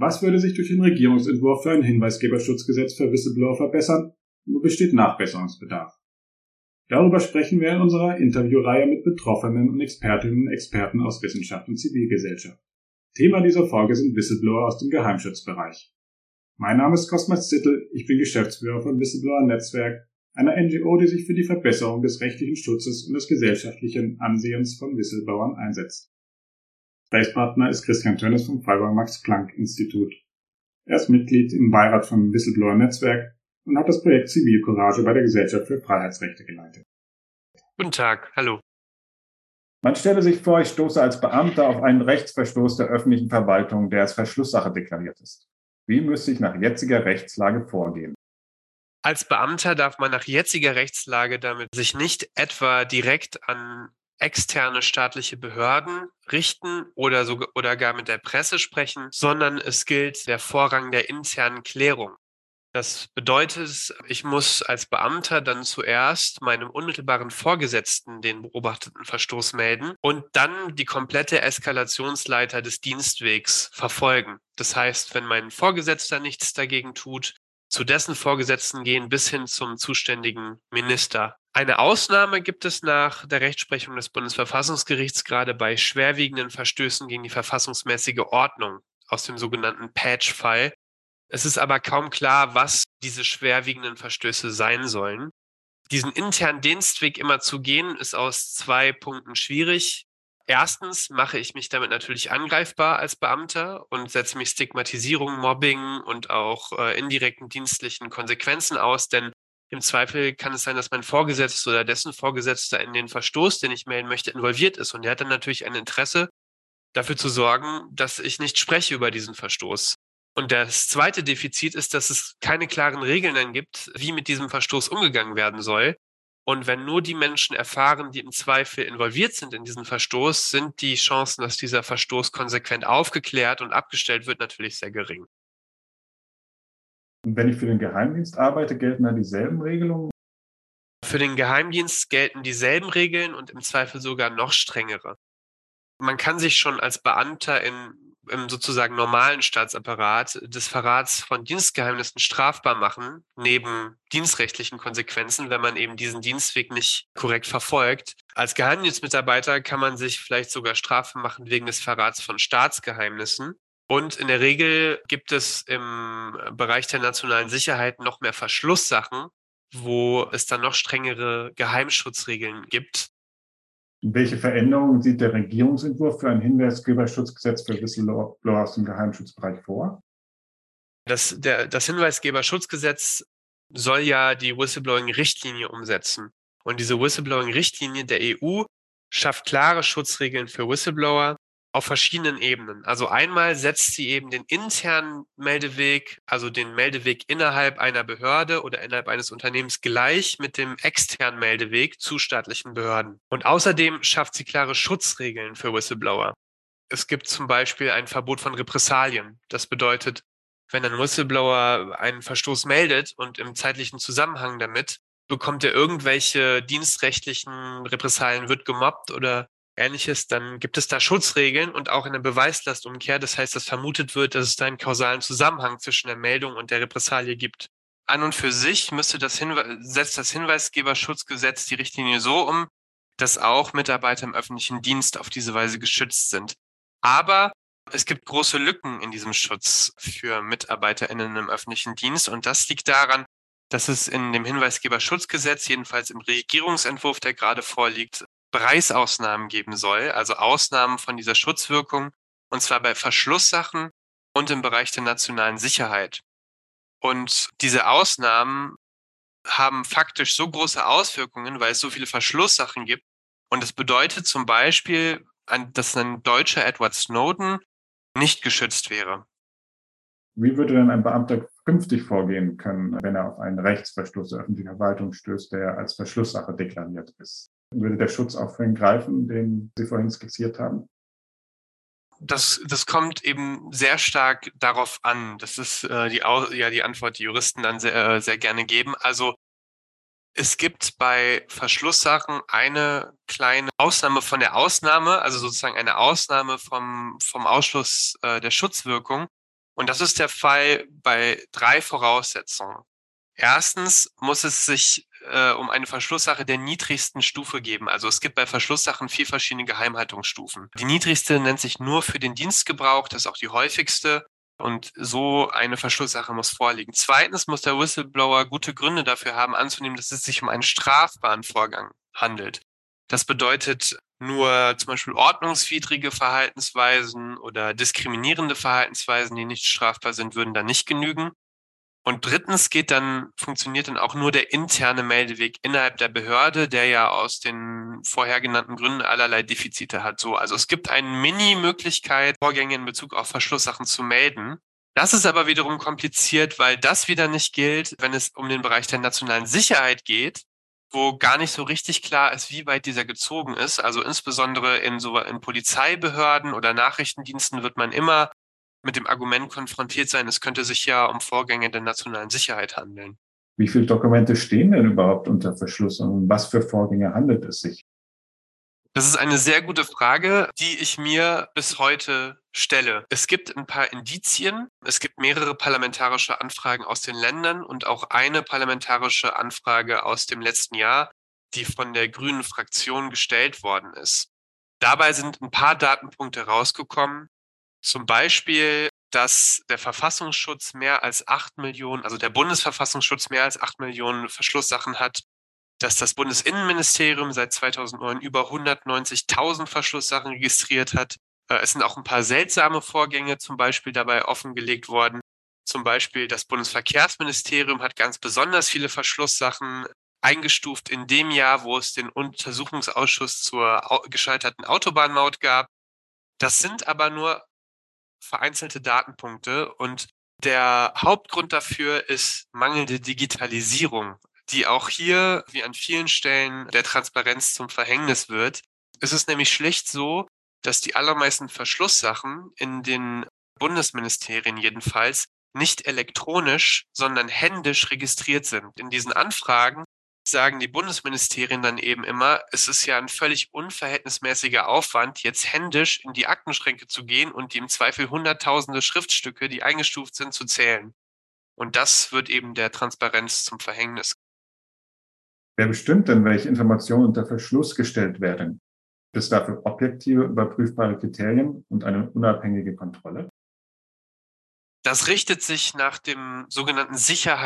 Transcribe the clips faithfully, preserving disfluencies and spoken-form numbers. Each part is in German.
Was würde sich durch den Regierungsentwurf für ein Hinweisgeberschutzgesetz für Whistleblower verbessern? Wo besteht Nachbesserungsbedarf? Darüber sprechen wir in unserer Interviewreihe mit Betroffenen und Expertinnen und Experten aus Wissenschaft und Zivilgesellschaft. Thema dieser Folge sind Whistleblower aus dem Geheimschutzbereich. Mein Name ist Cosmas Zittel, ich bin Geschäftsführer von Whistleblower Netzwerk, einer N G O, die sich für die Verbesserung des rechtlichen Schutzes und des gesellschaftlichen Ansehens von Whistleblowern einsetzt. Gesprächspartner ist Christian Tönnes vom Freiburger Max-Planck-Institut. Er ist Mitglied im Beirat vom Whistleblower Netzwerk und hat das Projekt Zivilcourage bei der Gesellschaft für Freiheitsrechte geleitet. Guten Tag, hallo. Man stelle sich vor, ich stoße als Beamter auf einen Rechtsverstoß der öffentlichen Verwaltung, der als Verschlusssache deklariert ist. Wie müsste ich nach jetziger Rechtslage vorgehen? Als Beamter darf man nach jetziger Rechtslage damit sich nicht etwa direkt an externe staatliche Behörden richten oder sogar oder gar mit der Presse sprechen, sondern es gilt der Vorrang der internen Klärung. Das bedeutet, ich muss als Beamter dann zuerst meinem unmittelbaren Vorgesetzten den beobachteten Verstoß melden und dann die komplette Eskalationsleiter des Dienstwegs verfolgen. Das heißt, wenn mein Vorgesetzter nichts dagegen tut, zu dessen Vorgesetzten gehen bis hin zum zuständigen Minister. Eine Ausnahme gibt es nach der Rechtsprechung des Bundesverfassungsgerichts gerade bei schwerwiegenden Verstößen gegen die verfassungsmäßige Ordnung aus dem sogenannten Patch-Fall. Es ist aber kaum klar, was diese schwerwiegenden Verstöße sein sollen. Diesen internen Dienstweg immer zu gehen, ist aus zwei Punkten schwierig. Erstens mache ich mich damit natürlich angreifbar als Beamter und setze mich Stigmatisierung, Mobbing und auch äh, indirekten dienstlichen Konsequenzen aus, denn im Zweifel kann es sein, dass mein Vorgesetzter oder dessen Vorgesetzter in den Verstoß, den ich melden möchte, involviert ist. Und er hat dann natürlich ein Interesse, dafür zu sorgen, dass ich nicht spreche über diesen Verstoß. Und das zweite Defizit ist, dass es keine klaren Regeln dann gibt, wie mit diesem Verstoß umgegangen werden soll. Und wenn nur die Menschen erfahren, die im Zweifel involviert sind in diesen Verstoß, sind die Chancen, dass dieser Verstoß konsequent aufgeklärt und abgestellt wird, natürlich sehr gering. Und wenn ich für den Geheimdienst arbeite, gelten dann dieselben Regelungen? Für den Geheimdienst gelten dieselben Regeln und im Zweifel sogar noch strengere. Man kann sich schon als Beamter in, im sozusagen normalen Staatsapparat des Verrats von Dienstgeheimnissen strafbar machen, neben dienstrechtlichen Konsequenzen, wenn man eben diesen Dienstweg nicht korrekt verfolgt. Als Geheimdienstmitarbeiter kann man sich vielleicht sogar strafbar machen wegen des Verrats von Staatsgeheimnissen. Und in der Regel gibt es im Bereich der nationalen Sicherheit noch mehr Verschlusssachen, wo es dann noch strengere Geheimschutzregeln gibt. Welche Veränderungen sieht der Regierungsentwurf für ein Hinweisgeberschutzgesetz für Whistleblower aus dem Geheimschutzbereich vor? Das, der, das Hinweisgeberschutzgesetz soll ja die Whistleblowing-Richtlinie umsetzen. Und diese Whistleblowing-Richtlinie der E U schafft klare Schutzregeln für Whistleblower auf verschiedenen Ebenen. Also einmal setzt sie eben den internen Meldeweg, also den Meldeweg innerhalb einer Behörde oder innerhalb eines Unternehmens gleich mit dem externen Meldeweg zu staatlichen Behörden. Und außerdem schafft sie klare Schutzregeln für Whistleblower. Es gibt zum Beispiel ein Verbot von Repressalien. Das bedeutet, wenn ein Whistleblower einen Verstoß meldet und im zeitlichen Zusammenhang damit bekommt er irgendwelche dienstrechtlichen Repressalien, wird gemobbt oder Ähnliches, dann gibt es da Schutzregeln und auch eine Beweislastumkehr. Das heißt, dass vermutet wird, dass es da einen kausalen Zusammenhang zwischen der Meldung und der Repressalie gibt. An und für sich müsste das Hinwe- setzt das Hinweisgeberschutzgesetz die Richtlinie so um, dass auch Mitarbeiter im öffentlichen Dienst auf diese Weise geschützt sind. Aber es gibt große Lücken in diesem Schutz für MitarbeiterInnen im öffentlichen Dienst und das liegt daran, dass es in dem Hinweisgeberschutzgesetz, jedenfalls im Regierungsentwurf, der gerade vorliegt, Bereichsausnahmen geben soll, also Ausnahmen von dieser Schutzwirkung, und zwar bei Verschlusssachen und im Bereich der nationalen Sicherheit. Und diese Ausnahmen haben faktisch so große Auswirkungen, weil es so viele Verschlusssachen gibt. Und es bedeutet zum Beispiel, dass ein deutscher Edward Snowden nicht geschützt wäre. Wie würde denn ein Beamter künftig vorgehen können, wenn er auf einen Rechtsverstoß der öffentlichen Verwaltung stößt, der als Verschlusssache deklariert ist? Würde der Schutz auch für ihn greifen, den Sie vorhin skizziert haben? Das, das kommt eben sehr stark darauf an. Das ist äh, die, ja, die Antwort, die Juristen dann sehr, sehr gerne geben. Also es gibt bei Verschlusssachen eine kleine Ausnahme von der Ausnahme, also sozusagen eine Ausnahme vom, vom Ausschluss äh, der Schutzwirkung. Und das ist der Fall bei drei Voraussetzungen. Erstens muss es sich äh, um eine Verschlusssache der niedrigsten Stufe geben. Also es gibt bei Verschlusssachen vier verschiedene Geheimhaltungsstufen. Die niedrigste nennt sich nur für den Dienstgebrauch, das ist auch die häufigste. Und so eine Verschlusssache muss vorliegen. Zweitens muss der Whistleblower gute Gründe dafür haben, anzunehmen, dass es sich um einen strafbaren Vorgang handelt. Das bedeutet, nur zum Beispiel ordnungswidrige Verhaltensweisen oder diskriminierende Verhaltensweisen, die nicht strafbar sind, würden da nicht genügen. Und drittens geht dann, funktioniert dann auch nur der interne Meldeweg innerhalb der Behörde, der ja aus den vorher genannten Gründen allerlei Defizite hat. So, also es gibt eine Mini-Möglichkeit, Vorgänge in Bezug auf Verschlusssachen zu melden. Das ist aber wiederum kompliziert, weil das wieder nicht gilt, wenn es um den Bereich der nationalen Sicherheit geht, wo gar nicht so richtig klar ist, wie weit dieser gezogen ist. Also insbesondere in so in Polizeibehörden oder Nachrichtendiensten wird man immer mit dem Argument konfrontiert sein, es könnte sich ja um Vorgänge der nationalen Sicherheit handeln. Wie viele Dokumente stehen denn überhaupt unter Verschluss und um was für Vorgänge handelt es sich? Das ist eine sehr gute Frage, die ich mir bis heute stelle. Es gibt ein paar Indizien. Es gibt mehrere parlamentarische Anfragen aus den Ländern und auch eine parlamentarische Anfrage aus dem letzten Jahr, die von der Grünen Fraktion gestellt worden ist. Dabei sind ein paar Datenpunkte rausgekommen. Zum Beispiel, dass der Verfassungsschutz mehr als acht Millionen, also der Bundesverfassungsschutz mehr als acht Millionen Verschlusssachen hat, dass das Bundesinnenministerium seit zweitausendneun über hundertneunzigtausend Verschlusssachen registriert hat. Es sind auch ein paar seltsame Vorgänge zum Beispiel dabei offengelegt worden. Zum Beispiel das Bundesverkehrsministerium hat ganz besonders viele Verschlusssachen eingestuft in dem Jahr, wo es den Untersuchungsausschuss zur gescheiterten Autobahnmaut gab. Das sind aber nur vereinzelte Datenpunkte und der Hauptgrund dafür ist mangelnde Digitalisierung, die auch hier, wie an vielen Stellen, der Transparenz zum Verhängnis wird. Es ist nämlich schlicht so, dass die allermeisten Verschlusssachen in den Bundesministerien jedenfalls nicht elektronisch, sondern händisch registriert sind. In diesen Anfragen sagen die Bundesministerien dann eben immer, es ist ja ein völlig unverhältnismäßiger Aufwand, jetzt händisch in die Aktenschränke zu gehen und die im Zweifel hunderttausende Schriftstücke, die eingestuft sind, zu zählen. Und das wird eben der Transparenz zum Verhängnis. Wer bestimmt denn, welche Informationen unter Verschluss gestellt werden? Gibt es dafür objektive, überprüfbare Kriterien und eine unabhängige Kontrolle? Das richtet sich nach dem sogenannten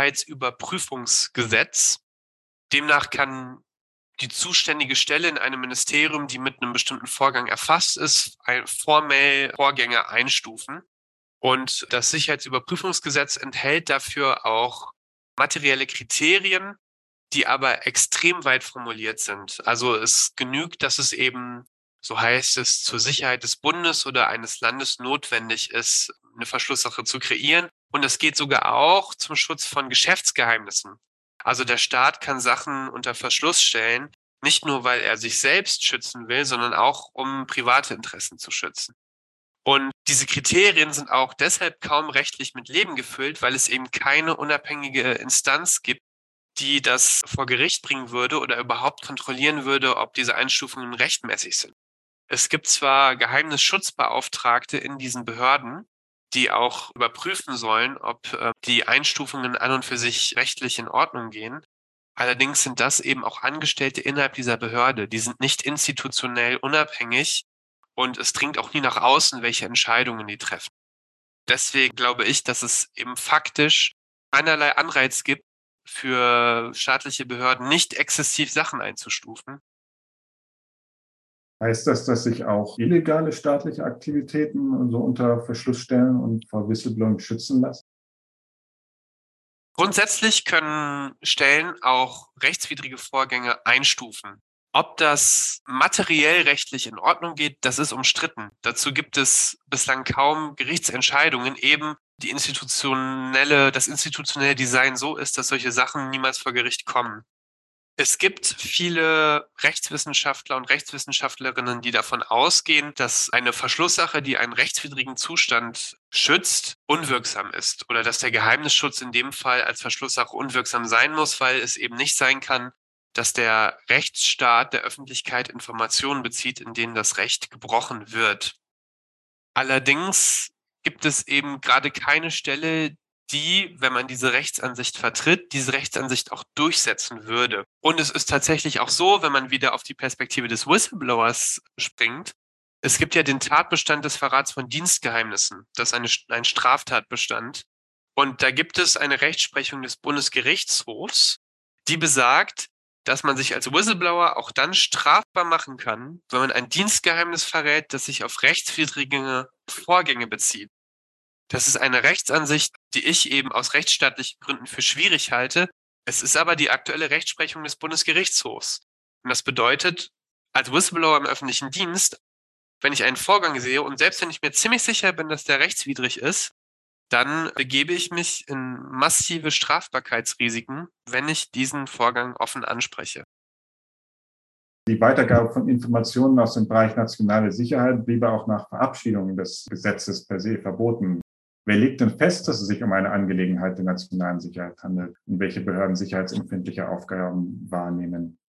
Sicherheitsüberprüfungsgesetz. Demnach kann die zuständige Stelle in einem Ministerium, die mit einem bestimmten Vorgang erfasst ist, formell Vorgänge einstufen. Und das Sicherheitsüberprüfungsgesetz enthält dafür auch materielle Kriterien, die aber extrem weit formuliert sind. Also es genügt, dass es eben, so heißt es, zur Sicherheit des Bundes oder eines Landes notwendig ist, eine Verschlusssache zu kreieren. Und es geht sogar auch zum Schutz von Geschäftsgeheimnissen. Also der Staat kann Sachen unter Verschluss stellen, nicht nur, weil er sich selbst schützen will, sondern auch, um private Interessen zu schützen. Und diese Kriterien sind auch deshalb kaum rechtlich mit Leben gefüllt, weil es eben keine unabhängige Instanz gibt, die das vor Gericht bringen würde oder überhaupt kontrollieren würde, ob diese Einstufungen rechtmäßig sind. Es gibt zwar Geheimnisschutzbeauftragte in diesen Behörden, die auch überprüfen sollen, ob äh, die Einstufungen an und für sich rechtlich in Ordnung gehen. Allerdings sind das eben auch Angestellte innerhalb dieser Behörde. Die sind nicht institutionell unabhängig und es dringt auch nie nach außen, welche Entscheidungen die treffen. Deswegen glaube ich, dass es eben faktisch keinerlei Anreiz gibt, für staatliche Behörden nicht exzessiv Sachen einzustufen. Heißt das, dass sich auch illegale staatliche Aktivitäten und so unter Verschluss stellen und vor Whistleblowing schützen lassen? Grundsätzlich können Stellen auch rechtswidrige Vorgänge einstufen. Ob das materiell rechtlich in Ordnung geht, das ist umstritten. Dazu gibt es bislang kaum Gerichtsentscheidungen, eben die institutionelle, das institutionelle Design so ist, dass solche Sachen niemals vor Gericht kommen. Es gibt viele Rechtswissenschaftler und Rechtswissenschaftlerinnen, die davon ausgehen, dass eine Verschlusssache, die einen rechtswidrigen Zustand schützt, unwirksam ist oder dass der Geheimnisschutz in dem Fall als Verschlusssache unwirksam sein muss, weil es eben nicht sein kann, dass der Rechtsstaat der Öffentlichkeit Informationen bezieht, in denen das Recht gebrochen wird. Allerdings gibt es eben gerade keine Stelle, die, wenn man diese Rechtsansicht vertritt, diese Rechtsansicht auch durchsetzen würde. Und es ist tatsächlich auch so, wenn man wieder auf die Perspektive des Whistleblowers springt, es gibt ja den Tatbestand des Verrats von Dienstgeheimnissen. Das ist eine, ein Straftatbestand. Und da gibt es eine Rechtsprechung des Bundesgerichtshofs, die besagt, dass man sich als Whistleblower auch dann strafbar machen kann, wenn man ein Dienstgeheimnis verrät, das sich auf rechtswidrige Vorgänge bezieht. Das ist eine Rechtsansicht, die ich eben aus rechtsstaatlichen Gründen für schwierig halte. Es ist aber die aktuelle Rechtsprechung des Bundesgerichtshofs. Und das bedeutet, als Whistleblower im öffentlichen Dienst, wenn ich einen Vorgang sehe und selbst wenn ich mir ziemlich sicher bin, dass der rechtswidrig ist, dann begebe ich mich in massive Strafbarkeitsrisiken, wenn ich diesen Vorgang offen anspreche. Die Weitergabe von Informationen aus dem Bereich nationale Sicherheit bliebe auch nach Verabschiedung des Gesetzes per se verboten. Wer legt denn fest, dass es sich um eine Angelegenheit der nationalen Sicherheit handelt und welche Behörden sicherheitsempfindliche Aufgaben wahrnehmen?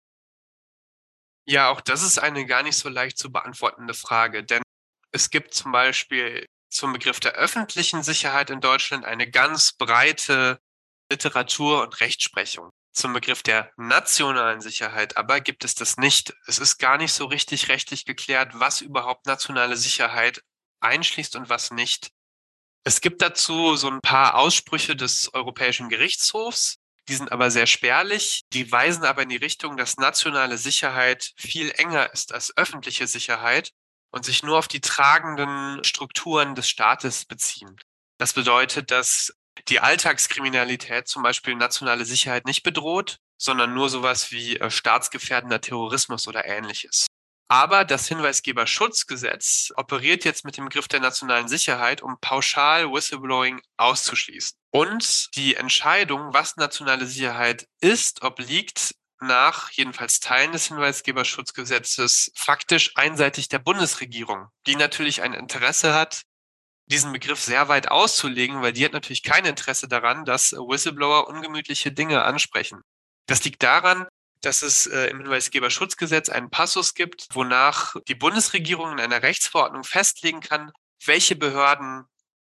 Ja, auch das ist eine gar nicht so leicht zu beantwortende Frage, denn es gibt zum Beispiel zum Begriff der öffentlichen Sicherheit in Deutschland eine ganz breite Literatur und Rechtsprechung. Zum Begriff der nationalen Sicherheit aber gibt es das nicht. Es ist gar nicht so richtig rechtlich geklärt, was überhaupt nationale Sicherheit einschließt und was nicht. Es gibt dazu so ein paar Aussprüche des Europäischen Gerichtshofs, die sind aber sehr spärlich. Die weisen aber in die Richtung, dass nationale Sicherheit viel enger ist als öffentliche Sicherheit und sich nur auf die tragenden Strukturen des Staates beziehen. Das bedeutet, dass die Alltagskriminalität zum Beispiel nationale Sicherheit nicht bedroht, sondern nur sowas wie äh, staatsgefährdender Terrorismus oder Ähnliches. Aber das Hinweisgeberschutzgesetz operiert jetzt mit dem Begriff der nationalen Sicherheit, um pauschal Whistleblowing auszuschließen. Und die Entscheidung, was nationale Sicherheit ist, obliegt nach jedenfalls Teilen des Hinweisgeberschutzgesetzes faktisch einseitig der Bundesregierung, die natürlich ein Interesse hat, diesen Begriff sehr weit auszulegen, weil die hat natürlich kein Interesse daran, dass Whistleblower ungemütliche Dinge ansprechen. Das liegt daran, dass es äh, im Hinweisgeberschutzgesetz einen Passus gibt, wonach die Bundesregierung in einer Rechtsverordnung festlegen kann, welche Behörden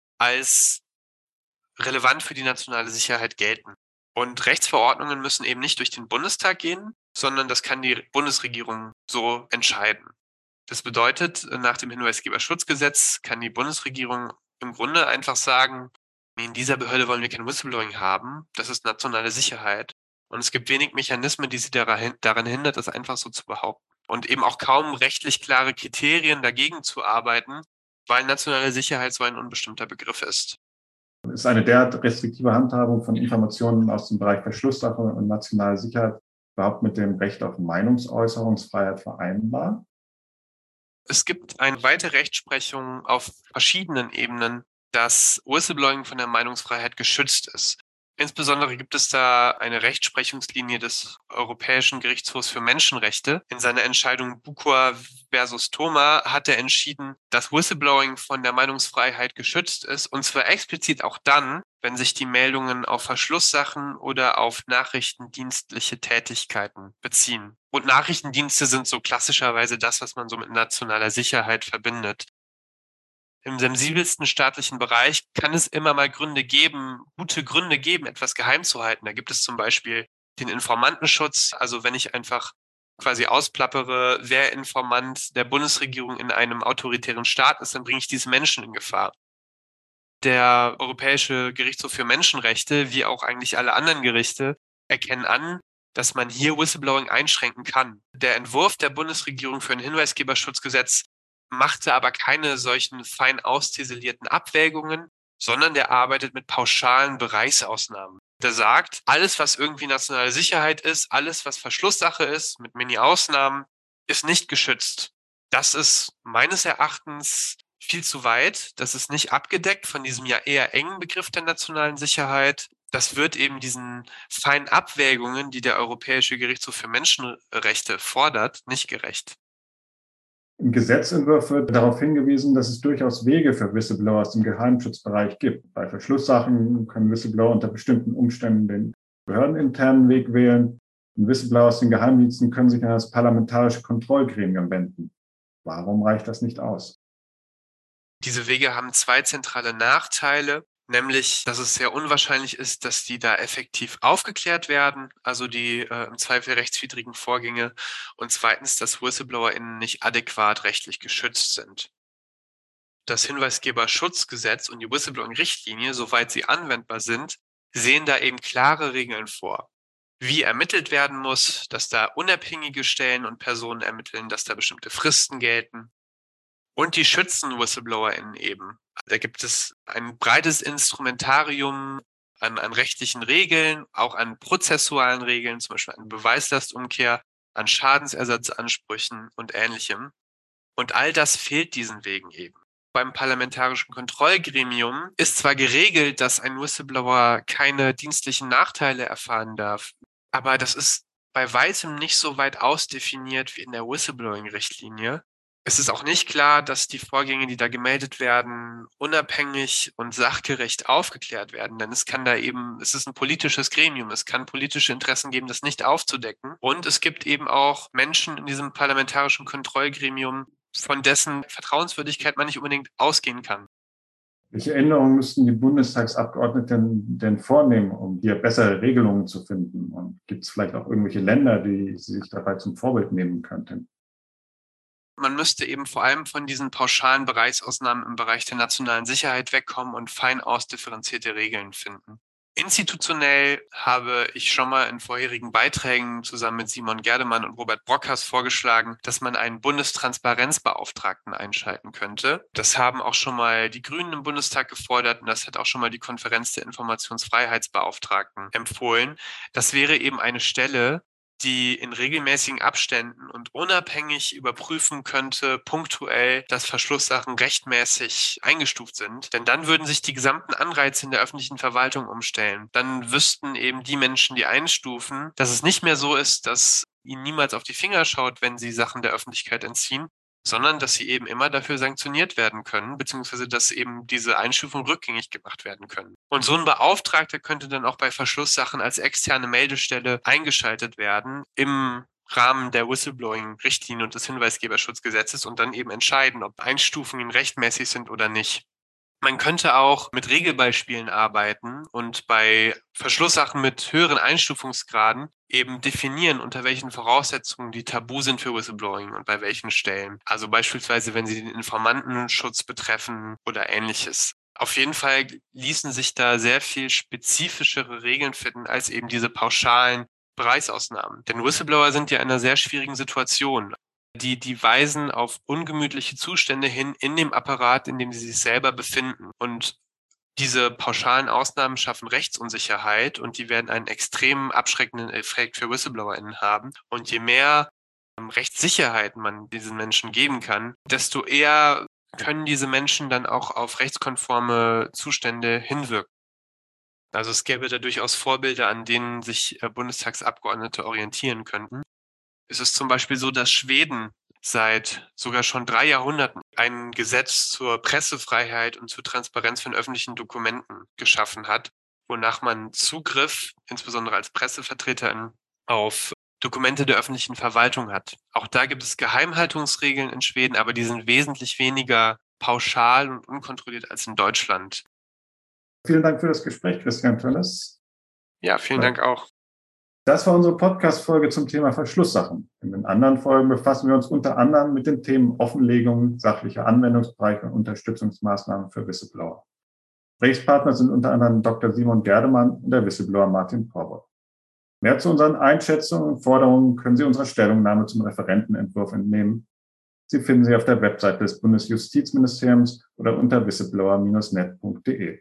als relevant für die nationale Sicherheit gelten. Und Rechtsverordnungen müssen eben nicht durch den Bundestag gehen, sondern das kann die Bundesregierung so entscheiden. Das bedeutet, nach dem Hinweisgeberschutzgesetz kann die Bundesregierung im Grunde einfach sagen, in dieser Behörde wollen wir kein Whistleblowing haben, das ist nationale Sicherheit. Und es gibt wenig Mechanismen, die sie daran hindert, das einfach so zu behaupten. Und eben auch kaum rechtlich klare Kriterien dagegen zu arbeiten, weil nationale Sicherheit so ein unbestimmter Begriff ist. Ist eine derart restriktive Handhabung von Informationen aus dem Bereich Verschlusssache und nationale Sicherheit überhaupt mit dem Recht auf Meinungsäußerungsfreiheit vereinbar? Es gibt eine weite Rechtsprechung auf verschiedenen Ebenen, dass Whistleblowing von der Meinungsfreiheit geschützt ist. Insbesondere gibt es da eine Rechtsprechungslinie des Europäischen Gerichtshofs für Menschenrechte. In seiner Entscheidung Bucor versus Thoma hat er entschieden, dass Whistleblowing von der Meinungsfreiheit geschützt ist, und zwar explizit auch dann, wenn sich die Meldungen auf Verschlusssachen oder auf nachrichtendienstliche Tätigkeiten beziehen. Und Nachrichtendienste sind so klassischerweise das, was man so mit nationaler Sicherheit verbindet. Im sensibelsten staatlichen Bereich kann es immer mal Gründe geben, gute Gründe geben, etwas geheim zu halten. Da gibt es zum Beispiel den Informantenschutz. Also wenn ich einfach quasi ausplappere, wer Informant der Bundesregierung in einem autoritären Staat ist, dann bringe ich diese Menschen in Gefahr. Der Europäische Gerichtshof für Menschenrechte, wie auch eigentlich alle anderen Gerichte, erkennen an, dass man hier Whistleblowing einschränken kann. Der Entwurf der Bundesregierung für ein Hinweisgeberschutzgesetz machte aber keine solchen fein ausziselierten Abwägungen, sondern der arbeitet mit pauschalen Bereichsausnahmen. Der sagt, alles, was irgendwie nationale Sicherheit ist, alles, was Verschlusssache ist, mit Mini-Ausnahmen, ist nicht geschützt. Das ist meines Erachtens viel zu weit. Das ist nicht abgedeckt von diesem ja eher engen Begriff der nationalen Sicherheit. Das wird eben diesen feinen Abwägungen, die der Europäische Gerichtshof für Menschenrechte fordert, nicht gerecht. Im Gesetzentwurf wird darauf hingewiesen, dass es durchaus Wege für Whistleblower aus dem Geheimschutzbereich gibt. Bei Verschlusssachen können Whistleblower unter bestimmten Umständen den behördeninternen Weg wählen. Und Whistleblower aus den Geheimdiensten können sich an das parlamentarische Kontrollgremium wenden. Warum reicht das nicht aus? Diese Wege haben zwei zentrale Nachteile, nämlich, dass es sehr unwahrscheinlich ist, dass die da effektiv aufgeklärt werden, also die äh, im Zweifel rechtswidrigen Vorgänge, und zweitens, dass WhistleblowerInnen nicht adäquat rechtlich geschützt sind. Das Hinweisgeberschutzgesetz und die Whistleblowing-Richtlinie, soweit sie anwendbar sind, sehen da eben klare Regeln vor. Wie ermittelt werden muss, dass da unabhängige Stellen und Personen ermitteln, dass da bestimmte Fristen gelten. Und die schützen WhistleblowerInnen eben. Da gibt es ein breites Instrumentarium an, an rechtlichen Regeln, auch an prozessualen Regeln, zum Beispiel an Beweislastumkehr, an Schadensersatzansprüchen und Ähnlichem. Und all das fehlt diesen Wegen eben. Beim Parlamentarischen Kontrollgremium ist zwar geregelt, dass ein Whistleblower keine dienstlichen Nachteile erfahren darf, aber das ist bei weitem nicht so weit ausdefiniert wie in der Whistleblowing-Richtlinie. Es ist auch nicht klar, dass die Vorgänge, die da gemeldet werden, unabhängig und sachgerecht aufgeklärt werden, denn es kann da eben, es ist ein politisches Gremium, es kann politische Interessen geben, das nicht aufzudecken. Und es gibt eben auch Menschen in diesem parlamentarischen Kontrollgremium, von dessen Vertrauenswürdigkeit man nicht unbedingt ausgehen kann. Welche Änderungen müssten die Bundestagsabgeordneten denn vornehmen, um hier bessere Regelungen zu finden? Und gibt es vielleicht auch irgendwelche Länder, die sie sich dabei zum Vorbild nehmen könnten? Man müsste eben vor allem von diesen pauschalen Bereichsausnahmen im Bereich der nationalen Sicherheit wegkommen und fein ausdifferenzierte Regeln finden. Institutionell habe ich schon mal in vorherigen Beiträgen zusammen mit Simon Gerdemann und Robert Brockhaus vorgeschlagen, dass man einen Bundestransparenzbeauftragten einschalten könnte. Das haben auch schon mal die Grünen im Bundestag gefordert und das hat auch schon mal die Konferenz der Informationsfreiheitsbeauftragten empfohlen. Das wäre eben eine Stelle, die in regelmäßigen Abständen und unabhängig überprüfen könnte, punktuell, dass Verschlusssachen rechtmäßig eingestuft sind. Denn dann würden sich die gesamten Anreize in der öffentlichen Verwaltung umstellen. Dann wüssten eben die Menschen, die einstufen, dass es nicht mehr so ist, dass ihnen niemals auf die Finger schaut, wenn sie Sachen der Öffentlichkeit entziehen, sondern dass sie eben immer dafür sanktioniert werden können, beziehungsweise dass eben diese Einstufungen rückgängig gemacht werden können. Und so ein Beauftragter könnte dann auch bei Verschlusssachen als externe Meldestelle eingeschaltet werden im Rahmen der Whistleblowing-Richtlinie und des Hinweisgeberschutzgesetzes und dann eben entscheiden, ob Einstufungen rechtmäßig sind oder nicht. Man könnte auch mit Regelbeispielen arbeiten und bei Verschlusssachen mit höheren Einstufungsgraden eben definieren, unter welchen Voraussetzungen die tabu sind für Whistleblowing und bei welchen Stellen. Also beispielsweise, wenn sie den Informantenschutz betreffen oder Ähnliches. Auf jeden Fall ließen sich da sehr viel spezifischere Regeln finden als eben diese pauschalen Bereichsausnahmen. Denn Whistleblower sind ja in einer sehr schwierigen Situation. Die, die weisen auf ungemütliche Zustände hin in dem Apparat, in dem sie sich selber befinden. Und diese pauschalen Ausnahmen schaffen Rechtsunsicherheit und die werden einen extrem abschreckenden Effekt für WhistleblowerInnen haben. Und je mehr Rechtssicherheit man diesen Menschen geben kann, desto eher können diese Menschen dann auch auf rechtskonforme Zustände hinwirken. Also es gäbe da durchaus Vorbilder, an denen sich Bundestagsabgeordnete orientieren könnten. Es ist zum Beispiel so, dass Schweden seit sogar schon drei Jahrhunderten ein Gesetz zur Pressefreiheit und zur Transparenz von öffentlichen Dokumenten geschaffen hat, wonach man Zugriff, insbesondere als Pressevertreterin, auf Dokumente der öffentlichen Verwaltung hat. Auch da gibt es Geheimhaltungsregeln in Schweden, aber die sind wesentlich weniger pauschal und unkontrolliert als in Deutschland. Vielen Dank für das Gespräch, Christian Tönnes. Ja, vielen Dank auch. Das war unsere Podcast-Folge zum Thema Verschlusssachen. In den anderen Folgen befassen wir uns unter anderem mit den Themen Offenlegung, sachlicher Anwendungsbereich und Unterstützungsmaßnahmen für Whistleblower. Gesprächspartner sind unter anderem Doktor Simon Gerdemann und der Whistleblower Martin Porbock. Mehr zu unseren Einschätzungen und Forderungen können Sie unserer Stellungnahme zum Referentenentwurf entnehmen. Sie finden sie auf der Webseite des Bundesjustizministeriums oder unter whistleblower Bindestrich net punkt de.